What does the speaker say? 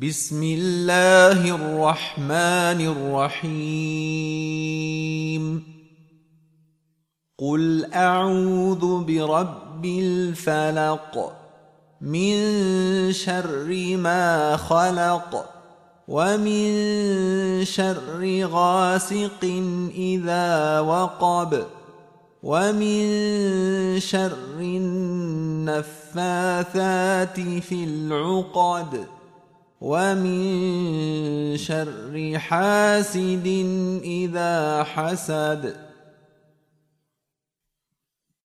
بسم الله الرحمن الرحيم قل أعوذ برب الفلق من شر ما خلق ومن شر غاسق إذا وقب ومن شر النفاثات في العقد ومن شر حاسد إذا حسد